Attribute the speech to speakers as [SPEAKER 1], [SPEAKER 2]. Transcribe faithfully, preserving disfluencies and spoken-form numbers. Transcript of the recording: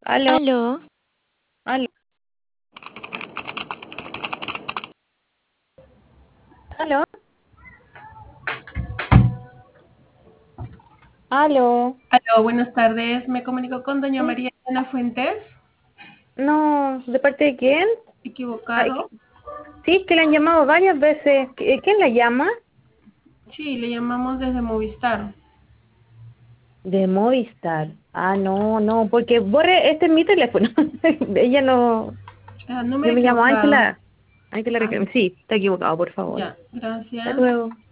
[SPEAKER 1] Aló,
[SPEAKER 2] Aló,
[SPEAKER 1] aló, aló, aló.
[SPEAKER 3] Aló, buenas tardes. Me comunico con doña
[SPEAKER 1] Sí,
[SPEAKER 3] María Elena Fuentes.
[SPEAKER 1] no, ¿de parte de quién? Ay,
[SPEAKER 3] Equivocado.
[SPEAKER 1] que- sí, es que le han llamado varias veces. ¿Qui- ¿Quién la llama?
[SPEAKER 3] Sí, le llamamos desde Movistar.
[SPEAKER 1] De Movistar. Ah, no, no, porque borre, este es mi teléfono. Ella no,
[SPEAKER 3] Ah, número
[SPEAKER 1] yo me llamo
[SPEAKER 3] equivocado.
[SPEAKER 1] Ángela. Ángela
[SPEAKER 3] Ah,
[SPEAKER 1] Riquelme. Sí, está equivocado, por favor.
[SPEAKER 3] ya,
[SPEAKER 1] Hasta
[SPEAKER 3] gracias.
[SPEAKER 1] luego.